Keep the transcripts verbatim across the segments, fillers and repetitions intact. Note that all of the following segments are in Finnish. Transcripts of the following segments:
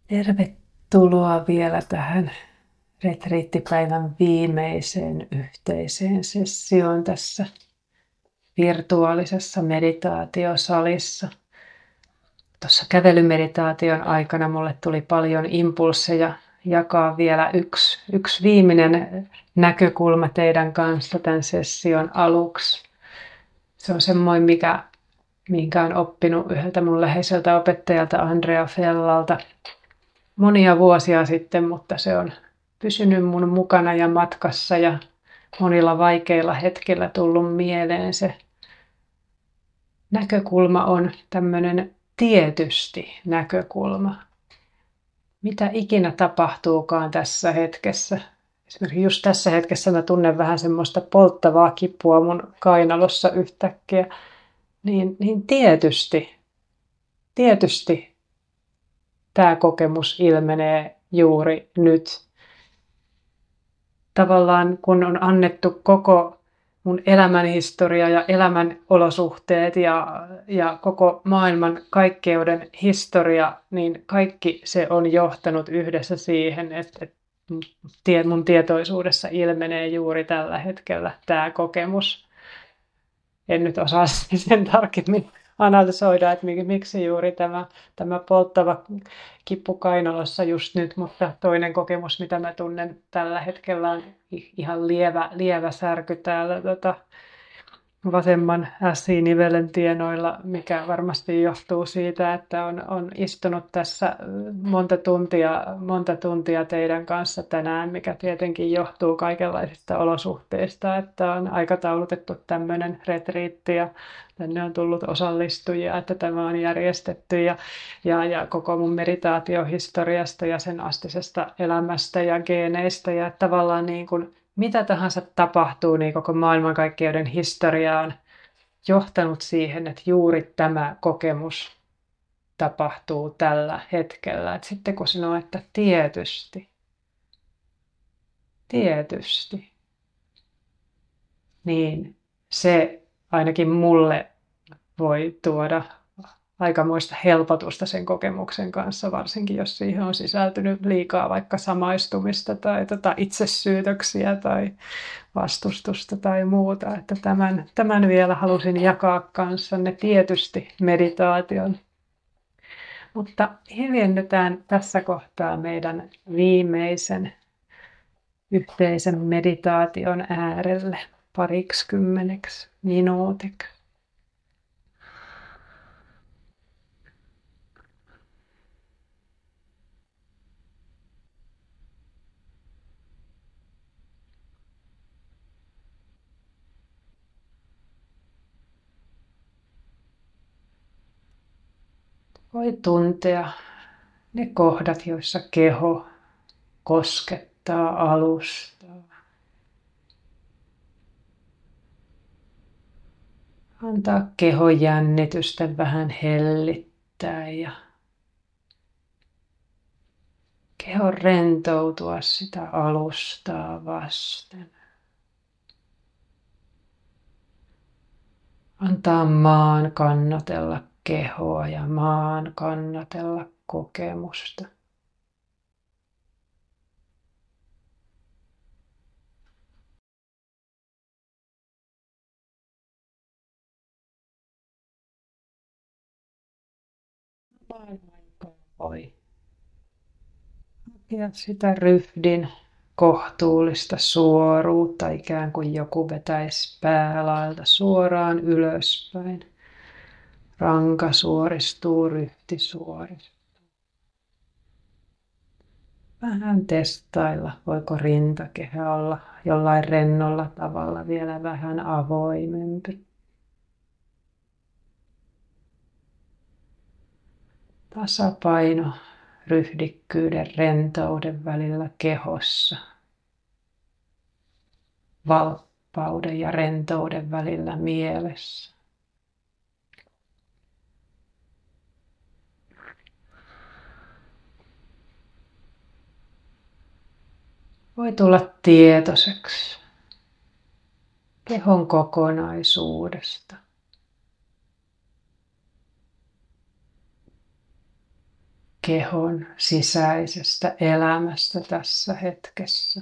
Tervetuloa vielä tähän retriittipäivän viimeiseen yhteiseen sessioon tässä virtuaalisessa meditaatiosalissa. Tuossa kävelymeditaation aikana mulle tuli paljon impulsseja jakaa vielä yksi, yksi viimeinen näkökulma teidän kanssa tämän session aluksi. Se on semmoinen, mikä, minkä olen oppinut yhdeltä mun läheiseltä opettajalta Andrea Fellalta monia vuosia sitten, mutta se on pysynyt mun mukana ja matkassa ja monilla vaikeilla hetkillä tullut mieleen. Se näkökulma on tämmöinen tietysti näkökulma. Mitä ikinä tapahtuukaan tässä hetkessä. Esimerkiksi just tässä hetkessä mä tunnen vähän semmoista polttavaa kipua mun kainalossa yhtäkkiä. Niin, niin tietysti, tietysti tämä kokemus ilmenee juuri nyt. Tavallaan kun on annettu koko mun elämän historia ja elämän olosuhteet ja, ja koko maailman kaikkeuden historia, niin kaikki se on johtanut yhdessä siihen, että, että mun tietoisuudessa ilmenee juuri tällä hetkellä tämä kokemus. En nyt osaa sen tarkemmin analysoida, että miksi juuri tämä, tämä polttava kippu kainalossa just nyt, mutta toinen kokemus, mitä mä tunnen tällä hetkellä, on ihan lievä, lievä särky täällä tota, vasemman ässii-nivelen tienoilla, mikä varmasti johtuu siitä, että on, on istunut tässä monta tuntia, monta tuntia teidän kanssa tänään, mikä tietenkin johtuu kaikenlaisista olosuhteista, että on aikataulutettu tämmöinen retriitti ja tänne on tullut osallistujia, että tämä on järjestetty ja, ja, ja koko mun meditaatiohistoriasta ja sen astisesta elämästä ja geeneistä ja tavallaan niin kuin mitä tahansa tapahtuu, niin koko maailmankaikkeuden historia on johtanut siihen, että juuri tämä kokemus tapahtuu tällä hetkellä. Et sitten kun sanoo, että tietysti, tietysti, niin se ainakin mulle voi tuoda aikamoista helpotusta sen kokemuksen kanssa, varsinkin jos siihen on sisältynyt liikaa vaikka samaistumista tai tota itsesyytöksiä tai vastustusta tai muuta. Että tämän, tämän vielä halusin jakaa kanssanne tietysti meditaation. Mutta hiljennytään tässä kohtaa meidän viimeisen yhteisen meditaation äärelle pariksikymmeneksi minuutiksi. Voi tuntea ne kohdat, joissa keho koskettaa alustaa. Antaa kehon jännitysten vähän hellittää ja kehon rentoutua sitä alustaa vasten. Antaa maan kannatella kehoa ja maan kannatella kokemusta. Voi hakea sitä ryhdin kohtuullista suoruutta, ikään kuin joku vetäisi päälaelta suoraan ylöspäin. Ranka suoristuu, ryhti suoristuu. Vähän testailla, voiko rintakehä olla jollain rennolla tavalla vielä vähän avoimempi. Tasapaino ryhdikkyyden, rentouden välillä kehossa. Valppauden ja rentouden välillä mielessä. Voi tulla tietoiseksi kehon kokonaisuudesta. kehon sisäisestä elämästä tässä hetkessä.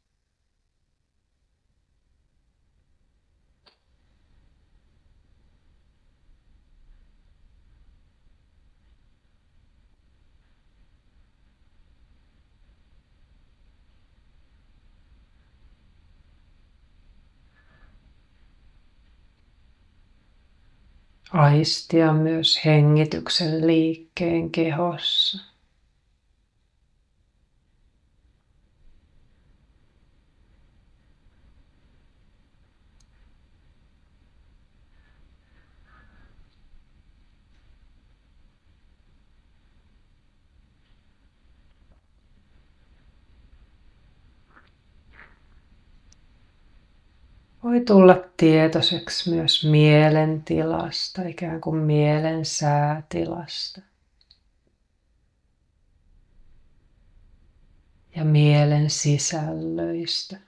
Aistia myös hengityksen liikkeen kehossa. Voi tulla tietoiseksi myös mielentilasta, ikään kuin mielen säätilasta. Ja mielen sisällöistä.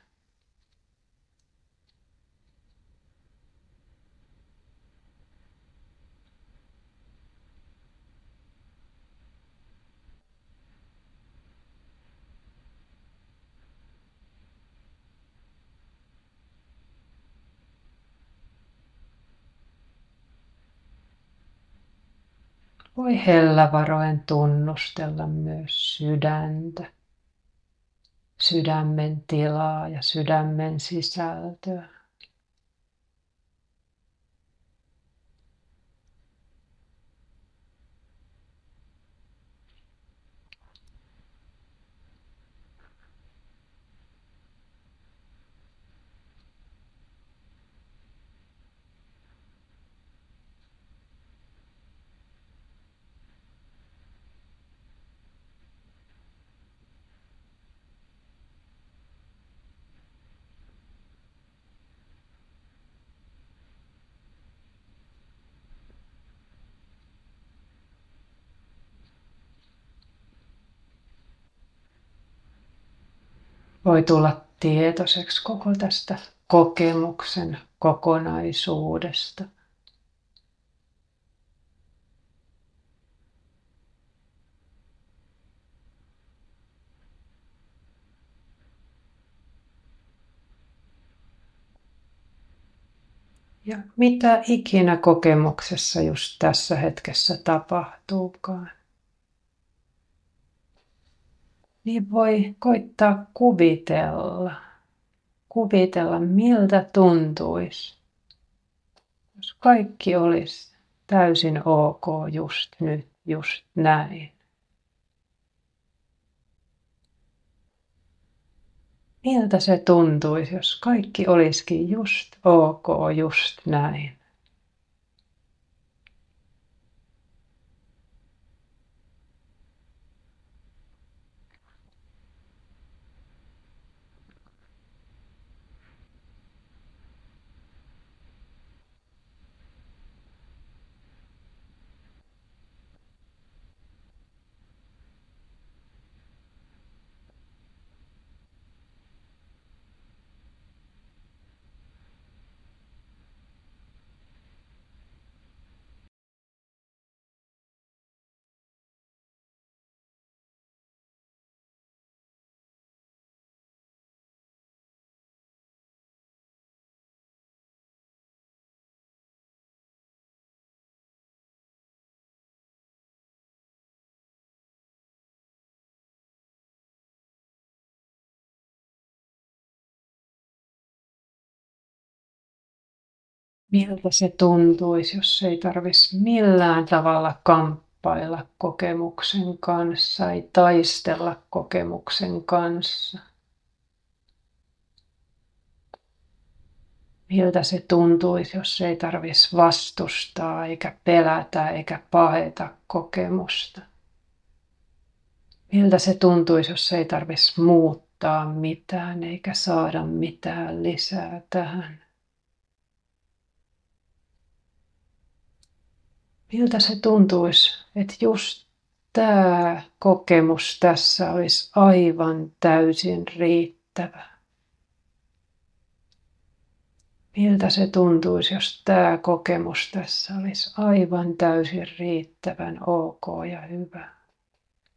Voi hellävaroen tunnustella myös sydäntä, sydämen tilaa ja sydämen sisältöä. Voi tulla tietoiseksi koko tästä kokemuksen kokonaisuudesta. Ja mitä ikinä kokemuksessa just tässä hetkessä tapahtuukaan, niin voi koittaa kuvitella, kuvitella miltä tuntuisi, jos kaikki olisi täysin ok just nyt, just näin. Miltä se tuntuisi, jos kaikki olisikin just ok, just näin? Miltä se tuntuisi, jos ei tarvitsisi millään tavalla kamppailla kokemuksen kanssa, ei taistella kokemuksen kanssa? Miltä se tuntuisi, jos ei tarvitsisi vastustaa, eikä pelätä, eikä paheta kokemusta? Miltä se tuntuisi, jos ei tarvitsisi muuttaa mitään, eikä saada mitään lisää tähän? Miltä se tuntuisi, että just tämä kokemus tässä olisi aivan täysin riittävä? Miltä se tuntuisi, jos tämä kokemus tässä olisi aivan täysin riittävän ok ja hyvä?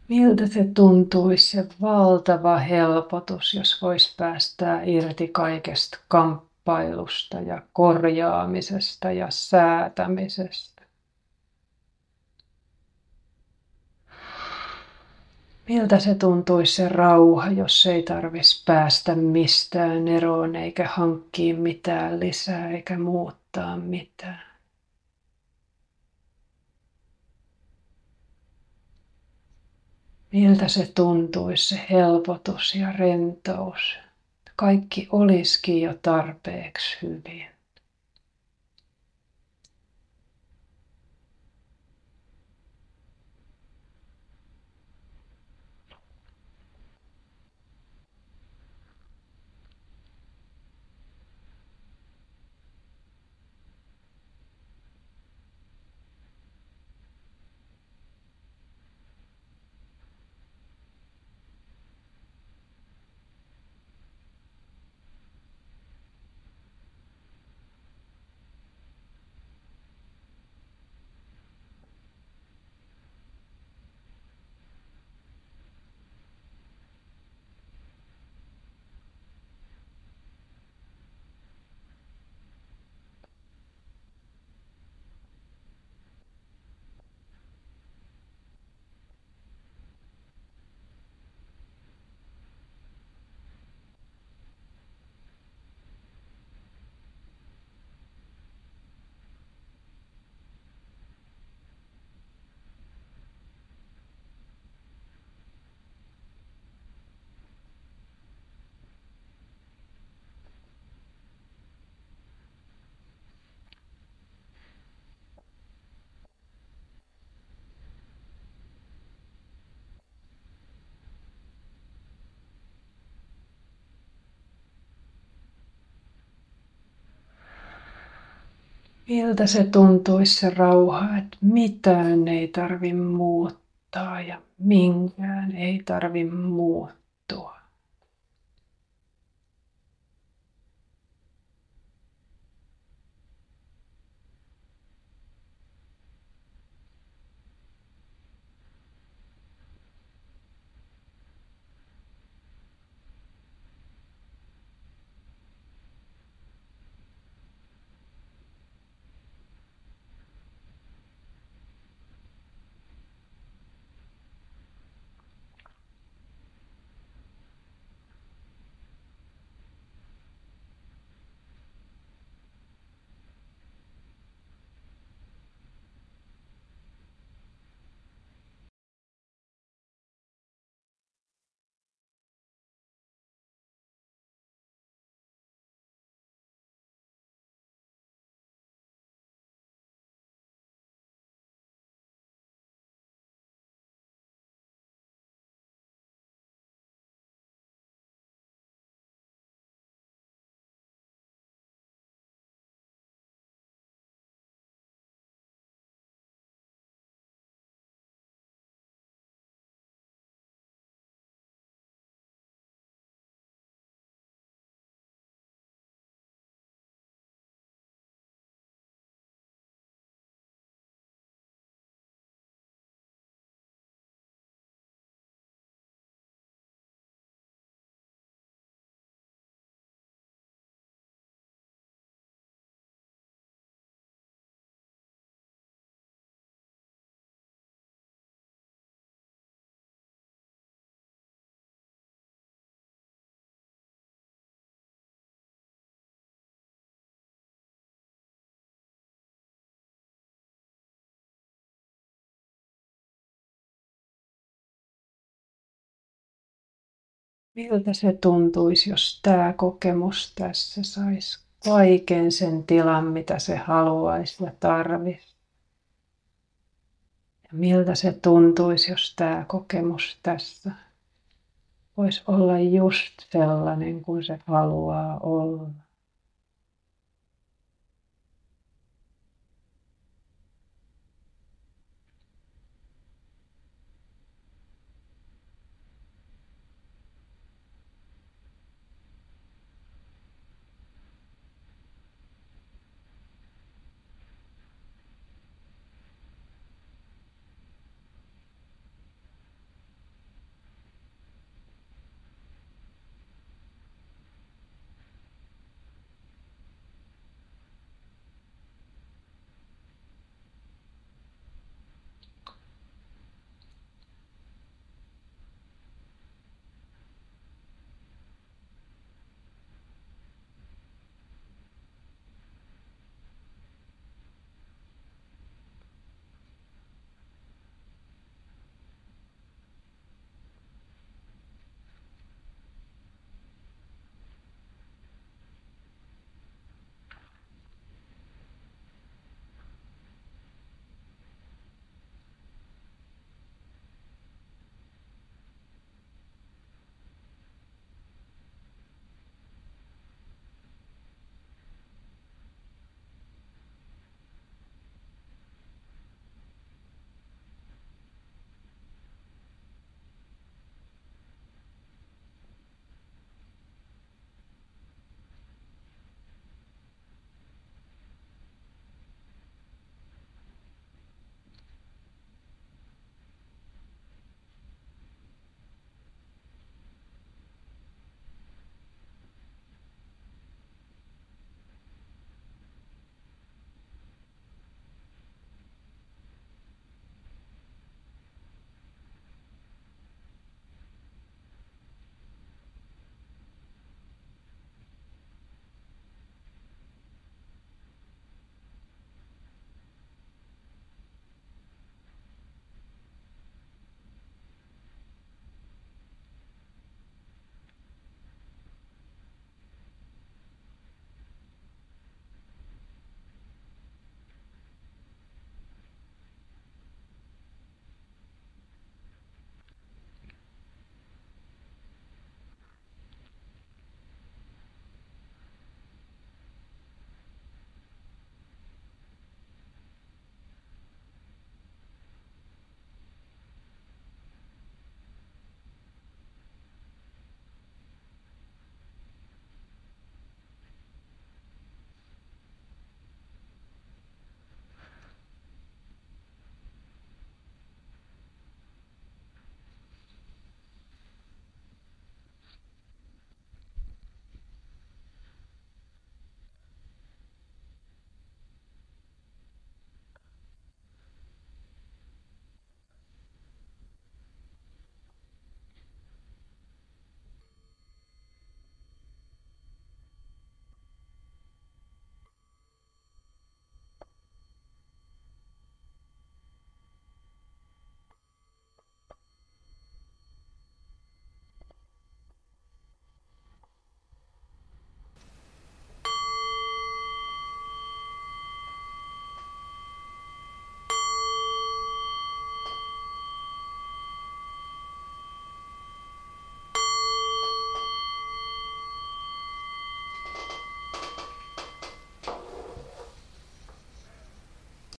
Miltä se tuntuisi se valtava helpotus, jos vois päästää irti kaikesta kamppailusta ja korjaamisesta ja säätämisestä? Miltä se tuntuisi se rauha, jos ei tarvitsisi päästä mistään eroon eikä hankkia mitään lisää eikä muuttaa mitään? Miltä se tuntuisi se helpotus ja rentous? Kaikki olisikin jo tarpeeksi hyvin. Miltä se tuntuisi se rauha, että mitään ei tarvi muuttaa ja minkään ei tarvi muuttua? Miltä se tuntuisi, jos tämä kokemus tässä saisi kaiken sen tilan, mitä se haluaisi ja tarvitsisi? Ja miltä se tuntuisi, jos tämä kokemus tässä voisi olla just sellainen kuin se haluaa olla?